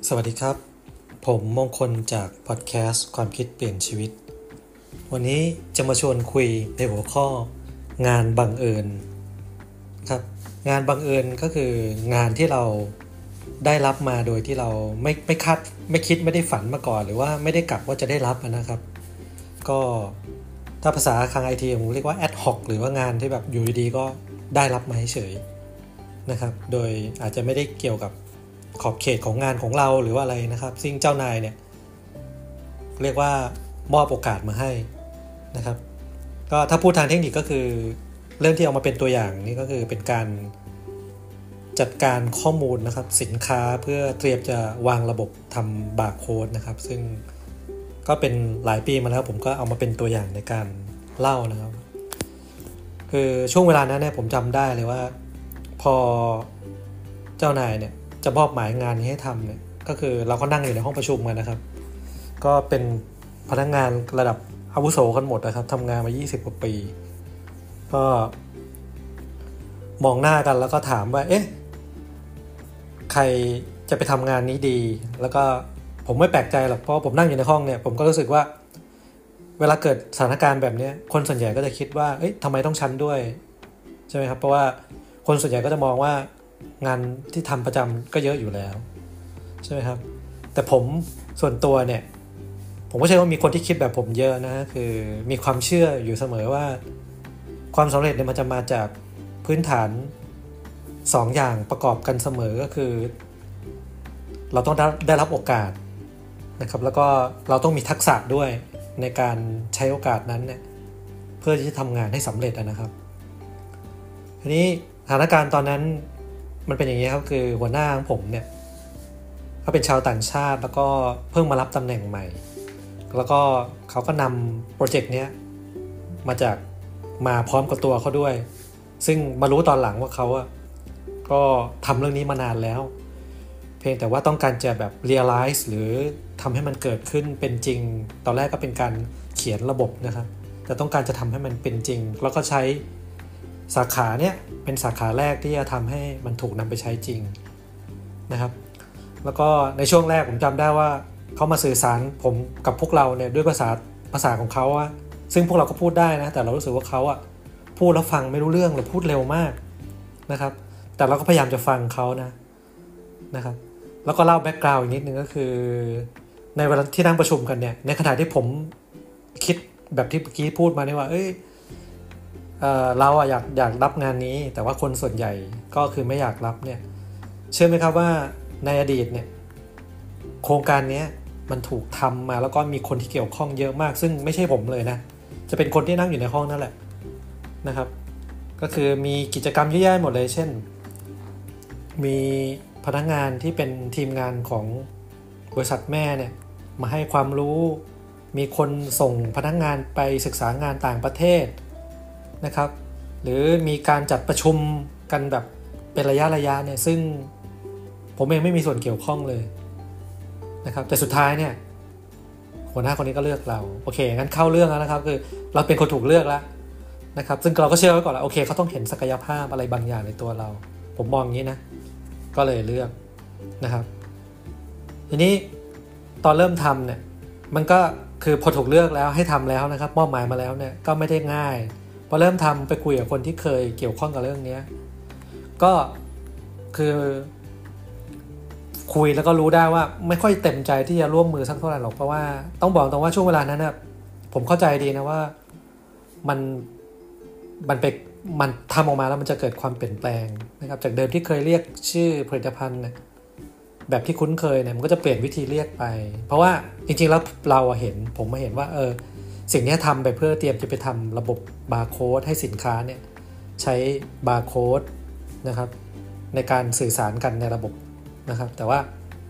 สวัสดีครับผมมงคลจากพอดแคสต์ความคิดเปลี่ยนชีวิตวันนี้จะมาชวนคุยในหัวข้องานบังเอิญครับงานบังเอิญก็คืองานที่เราได้รับมาโดยที่เราไม่คาดไม่คิดไม่ได้ฝันมาก่อนหรือว่าไม่ได้กะว่าจะได้รับนะครับก็ถ้าภาษาทาง IT ผมเรียกว่า ad hoc หรือว่างานที่แบบอยู่ดีๆก็ได้รับมาเฉยๆนะครับโดยอาจจะไม่ได้เกี่ยวกับขอบเขตของงานของเราหรือว่าอะไรนะครับซึ่งเจ้านายเนี่ยเรียกว่ามอบโอกาสมาให้นะครับก็ถ้าพูดทางเทคนิคก็คือเรื่องที่เอามาเป็นตัวอย่างนี่ก็คือเป็นการจัดการข้อมูลนะครับสินค้าเพื่อเตรียมจะวางระบบทำบาร์โค้ดนะครับซึ่งก็เป็นหลายปีมาแล้วผมก็เอามาเป็นตัวอย่างในการเล่านะครับคือช่วงเวลานั้นเนี่ยผมจำได้เลยว่าพอเจ้านายเนี่ยจะมอบหมายงานนี้ให้ทำเนี่ยก็คือเราก็นั่งอยู่ในห้องประชุมกันนะครับก็เป็นพนักงานระดับอาวุโสกันหมดนะครับทำงานมา20 กว่าปีก็มองหน้ากันแล้วก็ถามว่าเอ๊ะใครจะไปทำงานนี้ดีแล้วก็ผมไม่แปลกใจหรอกเพราะผมนั่งอยู่ในห้องเนี่ยผมก็รู้สึกว่าเวลาเกิดสถานการณ์แบบนี้คนส่วนใหญ่ก็จะคิดว่าเอ๊ะทำไมต้องฉันด้วยใช่ไหมครับเพราะว่าคนส่วนใหญ่ก็จะมองว่างานที่ทำประจำก็เยอะอยู่แล้วใช่ไหมครับแต่ผมส่วนตัวเนี่ยผมก็เชื่อว่ามีคนที่คิดแบบผมเยอะนะคือมีความเชื่ออยู่เสมอว่าความสำเร็จเนี่ยมันจะมาจากพื้นฐาน2 อย่างประกอบกันเสมอก็คือเราต้องได้รับโอกาสนะครับแล้วก็เราต้องมีทักษะด้วยในการใช้โอกาสนั้นเนี่ยเพื่อที่จะทำงานให้สำเร็จนะครับทีนี้สถานการณ์ตอนนั้นมันเป็นอย่างนี้ครับคือหัวหน้าของผมเนี่ยเขาเป็นชาวต่างชาติแล้วก็เพิ่งมารับตำแหน่งใหม่แล้วก็เขาก็นำโปรเจกต์นี้มาพร้อมกับตัวเขาด้วยซึ่งมารู้ตอนหลังว่าเขาก็ทำเรื่องนี้มานานแล้วเพียงแต่ว่าต้องการจะแบบ realize หรือทำให้มันเกิดขึ้นเป็นจริงตอนแรกก็เป็นการเขียนระบบนะครับแต่ต้องการจะทำให้มันเป็นจริงแล้วก็ใช้สาขาเนี่ยเป็นสาขาแรกที่จะทำให้มันถูกนำไปใช้จริงนะครับแล้วก็ในช่วงแรกผมจำได้ว่าเขามาสื่อสารผมกับพวกเราเนี่ยด้วยภาษาของเขาซึ่งพวกเราก็พูดได้นะแต่เรารู้สึกว่าเขาพูดแล้วฟังไม่รู้เรื่องหรือพูดเร็วมากนะครับแต่เราก็พยายามจะฟังเขานะครับแล้วก็เล่าแบ็คกราวด์อีกนิดนึงก็คือในเวลาที่นั่งประชุมกันเนี่ยในขณะที่ผมคิดแบบที่เมื่อกี้พูดมาเนี่ยว่าเราอยากรับงานนี้แต่ว่าคนส่วนใหญ่ก็คือไม่อยากรับเนี่ยเชื่อไหมครับว่าในอดีตเนี่ยโครงการนี้มันถูกทำมาแล้วก็มีคนที่เกี่ยวข้องเยอะมากซึ่งไม่ใช่ผมเลยนะจะเป็นคนที่นั่งอยู่ในห้องนั่นแหละนะครับก็คือมีกิจกรรมเยอะแยะหมดเลยเช่นมีพนักงานที่เป็นทีมงานของบริษัทแม่เนี่ยมาให้ความรู้มีคนส่งพนักงานไปศึกษางานต่างประเทศนะครับหรือมีการจัดประชุมกันแบบเป็นระยะเนี่ยซึ่งผมเองไม่มีส่วนเกี่ยวข้องเลยนะครับแต่สุดท้ายเนี่ยหัวหน้าคนนี้ก็เลือกเราโอเคงั้นเข้าเรื่องแล้วนะครับคือเราเป็นคนถูกเลือกแล้วนะครับซึ่งเราก็เชื่อไว้ก่อนแล้วโอเคเขาต้องเห็นศักยภาพอะไรบางอย่างในตัวเราผมมองอย่างนี้นะก็เลยเลือกนะครับทีนี้ตอนเริ่มทำเนี่ยมันก็คือพอถูกเลือกแล้วให้ทำแล้วนะครับมอบหมายมาแล้วเนี่ยก็ไม่ได้ง่ายพอเริ่มทำไปคุยกับคนที่เคยเกี่ยวข้องกับเรื่องนี้ก็คือคุยแล้วก็รู้ได้ว่าไม่ค่อยเต็มใจที่จะร่วมมือสักเท่าไหร่หรอกเพราะว่าต้องบอกตรงว่าช่วงเวลานั้นนะผมเข้าใจดีนะว่ามันทำออกมาแล้วมันจะเกิดความเปลี่ยนแปลงนะครับจากเดิมที่เคยเรียกชื่อผลิตภัณฑ์เนี่ยแบบที่คุ้นเคยเนี่ยมันก็จะเปลี่ยนวิธีเรียกไปเพราะว่าจริงๆแล้วผมมาเห็นว่าสิ่งนี้ทำไปเพื่อเตรียมจะไปทำระบบบาร์โค้ดให้สินค้าเนี่ยใช้บาร์โค้ดนะครับในการสื่อสารกันในระบบนะครับแต่ว่า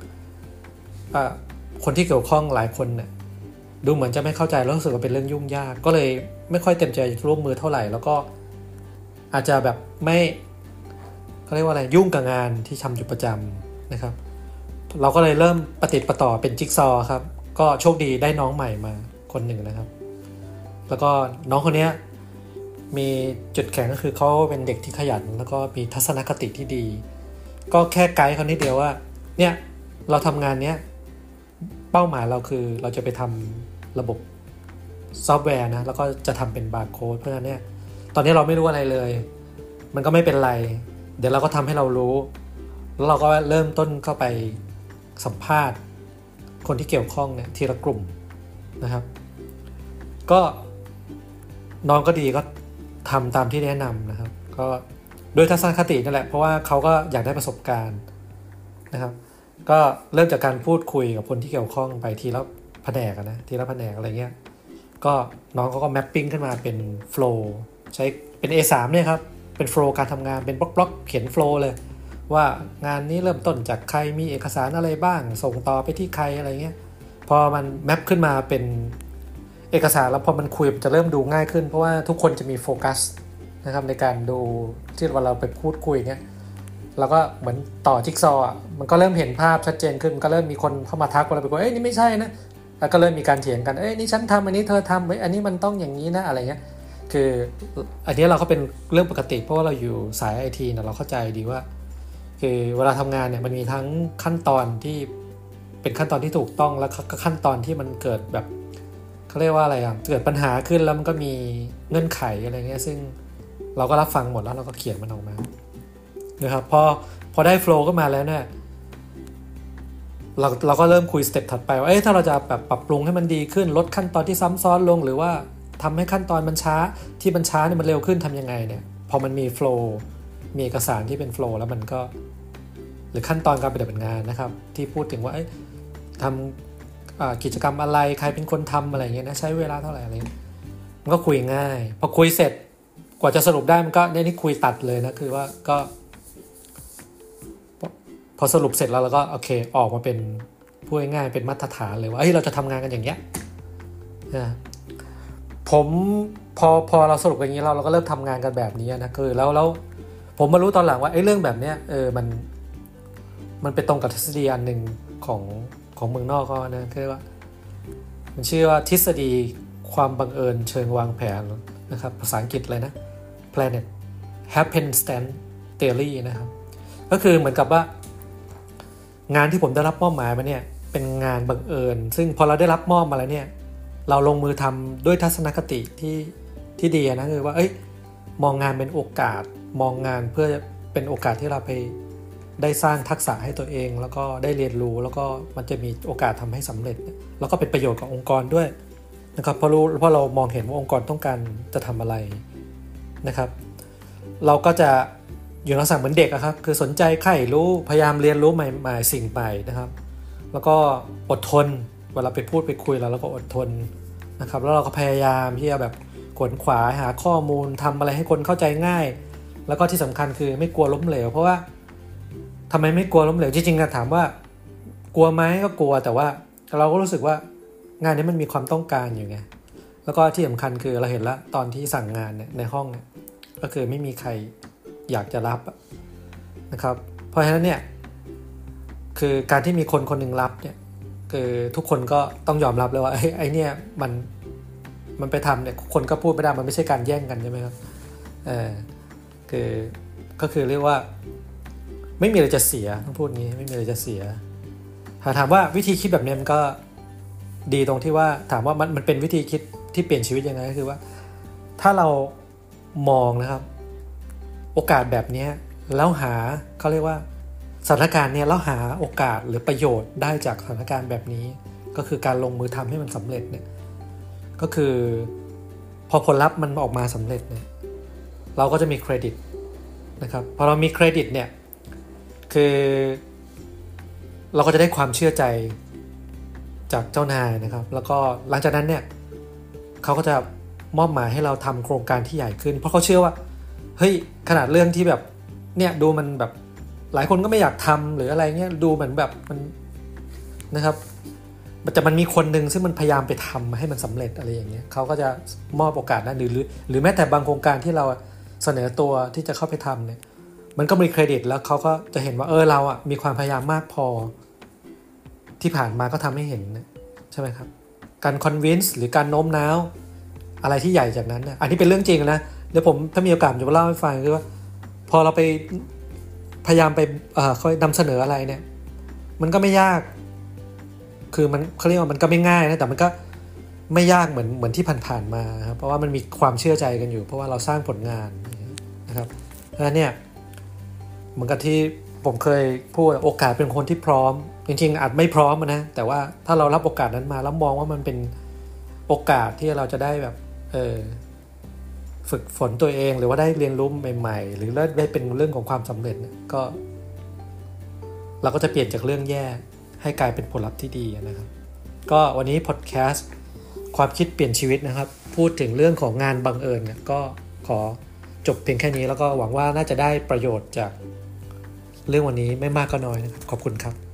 คนที่เกี่ยวข้องหลายคนเนี่ยดูเหมือนจะไม่เข้าใจแล้วรู้สึกว่าเป็นเรื่องยุ่งยากก็เลยไม่ค่อยเต็มใจร่วมมือเท่าไหร่แล้วก็อาจจะแบบไม่เขาเรียกว่าอะไรยุ่งกับงานที่ทำอยู่ประจำนะครับเราก็เลยเริ่มปฏิติดประต่อเป็นจิ๊กซอว์ครับก็โชคดีได้น้องใหม่มาคนหนึ่งนะครับแล้วก็น้องคนนี้มีจุดแข็งก็คือเขาเป็นเด็กที่ขยันแล้วก็มีทัศนคติที่ดีก็แค่ไกด์เขานิดเดียวว่าเนี่ยเราทำงานเนี้ยเป้าหมายเราคือเราจะไปทำระบบซอฟต์แวร์นะแล้วก็จะทำเป็นบาร์โค้ดเพราะฉะนั้นเนี่ยตอนนี้เราไม่รู้อะไรเลยมันก็ไม่เป็นไรเดี๋ยวเราก็ทำให้เรารู้แล้วเราก็เริ่มต้นเข้าไปสัมภาษณ์คนที่เกี่ยวข้องเนี่ยทีละกลุ่มนะครับก็น้องก็ดีก็ทำตามที่แนะนำนะครับก็โดยทัศนคตินั่นแหละเพราะว่าเขาก็อยากได้ประสบการณ์นะครับก็เริ่มจากการพูดคุยกับคนที่เกี่ยวข้องไปทีละแผนกนะทีละแผนกอะไรเงี้ยก็น้องเขาก็แมปปิ้งขึ้นมาเป็นโฟลว์ใช้เป็น A3 เนี่ยครับเป็นโฟลว์การทำงานเป็นบล็อกๆเขียนโฟลว์เลยว่างานนี้เริ่มต้นจากใครมีเอกสารอะไรบ้างส่งต่อไปที่ใครอะไรเงี้ยพอมันแมปขึ้นมาเป็นเอกสารแล้วพอมันคุยจะเริ่มดูง่ายขึ้นเพราะว่าทุกคนจะมีโฟกัสนะครับในการดูที่เวลาเราไปพูดคุยเงี้ยเราก็เหมือนต่อจิ๊กซอว์มันก็เริ่มเห็นภาพชัดเจนขึ้นก็เริ่มมีคนเข้ามาทักว่าเราไปบอกนี่ไม่ใช่นะแล้วก็เริ่มมีการเถียงกันนี่ฉันทำอันนี้เธอทำอันนี้มันต้องอย่างนี้นะอะไรเงี้ยคืออันนี้เราก็เป็นเรื่องปกติเพราะว่าเราอยู่สาย IT นะเราเข้าใจดีว่าคือเวลาทำงานเนี่ยมันมีทั้งขั้นตอนที่เป็นขั้นตอนที่ถูกต้องแล้วก็ขั้นตอนที่มันเกิดแบบเขาเรียกว่าอะไรเกิดปัญหาขึ้นแล้วมันก็มีเงื่อนไขอะไรเงี้ยซึ่งเราก็รับฟังหมดแล้วเราก็เขียนมันออกมานะครับพอได้โฟลว์ก็มาแล้วเนี่ยเราก็เริ่มคุยสเต็ปถัดไปว่าถ้าเราจะแบบปรับปรุงให้มันดีขึ้นลดขั้นตอนที่ซ้ำซ้อนลงหรือว่าทำให้ขั้นตอนมันช้าที่มันช้าเนี่ยมันเร็วขึ้นทำยังไงเนี่ยพอมันมีโฟลว์มีเอกสารที่เป็นโฟลว์แล้วมันก็หรือขั้นตอนการปฏิบัติงานนะครับที่พูดถึงว่าทำกิจกรรมอะไรใครเป็นคนทำอะไรเงี้ยนะใช้เวลาเท่าไหร่อะไรมันก็คุยง่ายพอคุยเสร็จกว่าจะสรุปได้มันก็นี่คุยตัดเลยนะคือว่าก็พอสรุปเสร็จแล้วเราก็โอเคออกมาเป็นพูดง่ายๆเป็นมาตรฐานเลยว่าเราจะทำงานกันอย่างเงี้ยนะผมพอเราสรุปอย่างนี้เราก็เริ่มทำงานกันแบบนี้นะคือแล้วผมมารู้ตอนหลังว่าเรื่องแบบเนี้ยมันไปตรงกับทฤษฎีอันหนึ่งของเมืองนอกเขานะคือว่ามันชื่อว่าทฤษฎีความบังเอิญเชิงวางแผนนะครับภาษาอังกฤษเลยนะ Planet Happenstance Theory นะครับก็คือเหมือนกับว่างานที่ผมได้รับมอบหมายมาเนี่ยเป็นงานบังเอิญซึ่งพอเราได้รับมอบมาแล้วเนี่ยเราลงมือทำด้วยทัศนคติที่ดีนะคือว่ามองงานเป็นโอกาสมองงานเพื่อเป็นโอกาสที่เราไปได้สร้างทักษะให้ตัวเองแล้วก็ได้เรียนรู้แล้วก็มันจะมีโอกาสทำให้สำเร็จแล้วก็เป็นประโยชน์กับองค์กรด้วยนะครับเพราะเรามองเห็นว่าองค์กรต้องการจะทำอะไรนะครับเราก็จะอยู่ลักษณะเหมือนเด็กครับคือสนใจใคร่รู้พยายามเรียนรู้ใหม่ๆสิ่งใหม่นะครับแล้วก็อดทนเวลาไปพูดไปคุยแล้วเราก็อดทนนะครับแล้วเราก็พยายามที่จะแบบขวนขวายหาข้อมูลทำอะไรให้คนเข้าใจง่ายแล้วก็ที่สำคัญคือไม่กลัวล้มเหลวเพราะว่าทำไมไม่กลัวล้มเหลวจริงๆถามว่ากลัวไหมก็กลัวแต่ว่าเราก็รู้สึกว่างานนี้มันมีความต้องการอยู่ไงแล้วก็ที่สำคัญคือเราเห็นแล้วตอนที่สั่งงานเนี่ยในห้องเนี่ยก็คือไม่มีใครอยากจะรับนะครับเพราะฉะนั้นเนี่ยคือการที่มีคนคนหนึ่งรับเนี่ยคือทุกคนก็ต้องยอมรับเลยว่าไอ้เนี่ยมันไปทำเนี่ยคนก็พูดไม่ได้มันไม่ใช่การแย่งกันใช่ไหมครับก็คือเรียกว่าไม่มีอะไรจะเสียต้องพูดงี้ไม่มีอะไรจะเสียถามว่าวิธีคิดแบบนี้มันก็ดีตรงที่ว่าถามว่ามันเป็นวิธีคิดที่เปลี่ยนชีวิตยังไงก็คือว่าถ้าเรามองนะครับโอกาสแบบนี้แล้วหาเขาเรียกว่าสถานการณ์เนี่ยแล้วหาโอกาสหรือประโยชน์ได้จากสถานการณ์แบบนี้ก็คือการลงมือทำให้มันสำเร็จเนี่ยก็คือพอผลลัพธ์มันออกมาสำเร็จเนี่ยเราก็จะมีเครดิตนะครับพอเรามีเครดิตเนี่ยคือเราก็จะได้ความเชื่อใจจากเจ้านายนะครับแล้วก็หลังจากนั้นเนี่ยเขาก็จะมอบหมายให้เราทำโครงการที่ใหญ่ขึ้นเพราะเขาเชื่อว่าเฮ้ยขนาดเรื่องที่แบบเนี่ยดูมันแบบหลายคนก็ไม่อยากทำหรืออะไรเงี้ยดูเหมือนแบบมันนะครับแต่มันมีคนหนึ่งซึ่งมันพยายามไปทำให้มันสำเร็จอะไรอย่างเงี้ยเขาก็จะมอบโอกาสนั้นหรือแม้แต่บางโครงการที่เราเสนอตัวที่จะเข้าไปทำเนี่ยมันก็มีเครดิตแล้วเขาก็จะเห็นว่าเรามีความพยายามมากพอที่ผ่านมาก็ทำให้เห็นใช่ไหมครับการคอนวินส์หรือการโน้มน้าวอะไรที่ใหญ่จากนั้นอันนี้เป็นเรื่องจริงนะเดี๋ยวผมถ้ามีโอกาสจะมาเล่าให้ฟังคือว่าพอเราไปพยายามไปค่อยนำเสนออะไรเนี่ยมันก็ไม่ยากคือมันเขาเรียกว่ามันก็ไม่ง่ายนะแต่มันก็ไม่ยากเหมือนที่ผ่านๆมาครับเพราะว่ามันมีความเชื่อใจกันอยู่เพราะว่าเราสร้างผลงานนะครับเพราะฉะนั้นเนี่ยเหมือนกับที่ผมเคยพูดโอกาสเป็นคนที่พร้อมจริงๆอาจไม่พร้อมนะแต่ว่าถ้าเรารับโอกาสนั้นมาแล้วมองว่ามันเป็นโอกาสที่เราจะได้แบบฝึกฝนตัวเองหรือว่าได้เรียนรู้ใหม่ๆหรือได้เป็นเรื่องของความสำเร็จก็เราก็จะเปลี่ยนจากเรื่องแย่ให้กลายเป็นผลลัพธ์ที่ดีนะครับก็วันนี้พอดแคสต์ความคิดเปลี่ยนชีวิตนะครับพูดถึงเรื่องของงานบังเอิญเนี่ยก็ขอจบเพียงแค่นี้แล้วก็หวังว่าน่าจะได้ประโยชน์จากเรื่องวันนี้ไม่มากก็น้อยนะครับขอบคุณครับ